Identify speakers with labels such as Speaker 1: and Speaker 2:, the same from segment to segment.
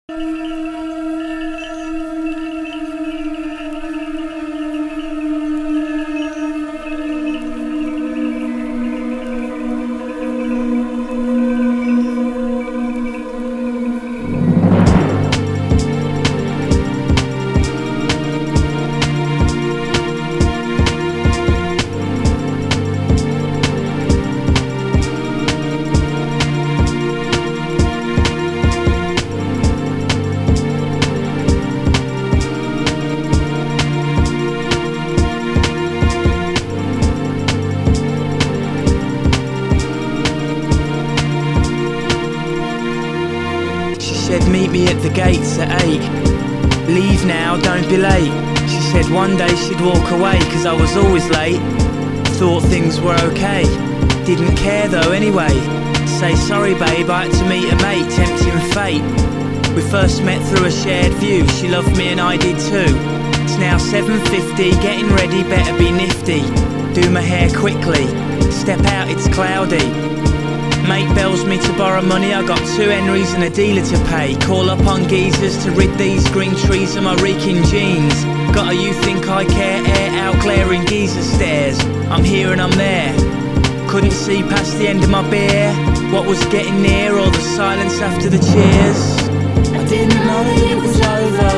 Speaker 1: Said meet me at the gates at 8. Leave now, don't be late. She said one day she'd walk away, cause I was always late. Thought things were okay, didn't care though anyway. Say sorry babe, I had to meet a mate, tempting fate. We first met through a shared view, she loved me and I did too. It's now 7:50, getting ready, better be nifty. Do my hair quickly, step out, it's cloudy. Mate bells me to borrow money, I got 2 Henrys and a dealer to pay. Call up on geezers to rid these green trees of my reeking jeans. Got a you think I care, air out glaring geezer stares. I'm here and I'm there, couldn't see past the end of my beer. What was getting near, or the silence after the cheers. I didn't know that it was over,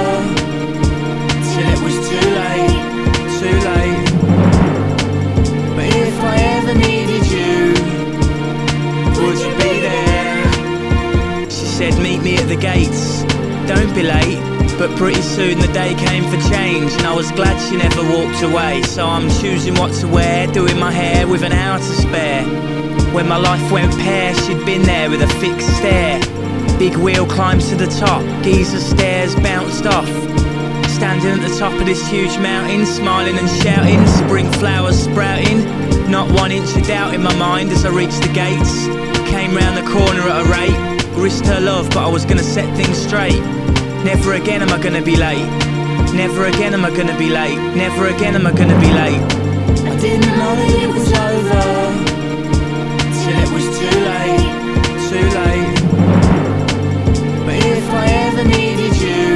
Speaker 1: till it was too late, too late. But if I ever needed you, would you be there? She said meet me at the gates, don't be late. But pretty soon the day came for change, and I was glad she never walked away. So I'm choosing what to wear, doing my hair with an hour to spare. When my life went pear, she'd been there with a fixed stare. Big wheel climbed to the top, geezer stairs bounced off. Standing at the top of this huge mountain, smiling and shouting, spring flowers sprouting. Not 1 inch of doubt in my mind as I reached the gates. Came round the corner at a rate, risked her love but I was gonna set things straight. Never again am I gonna be late, never again am I gonna be late, never again am I gonna be late. I didn't know that it was over, till it was too late, too late. But if I ever needed you,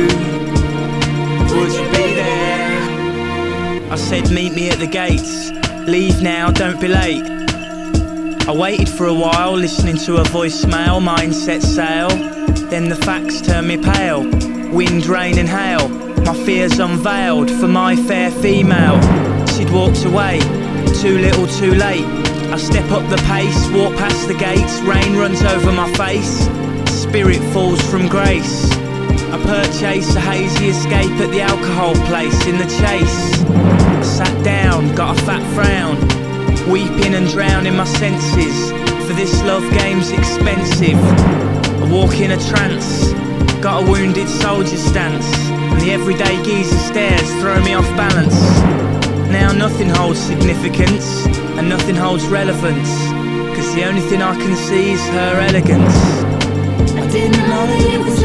Speaker 1: would you be there? I said meet me at the gates, leave now, don't be late. I waited for a while, listening to a voicemail, mind set sail. Then the facts turned me pale, wind, rain and hail. My fears unveiled for my fair female. She'd walked away, too little too late. I step up the pace, walk past the gates, rain runs over my face. Spirit falls from grace. I purchase a hazy escape at the alcohol place in the chase. I sat down, got a fat frown, weeping and drowning my senses. For this love game's expensive. I walk in a trance, got a wounded soldier stance, and the everyday geezer stares throw me off balance. Now nothing holds significance, and nothing holds relevance, cause the only thing I can see is her elegance. I didn't know that it was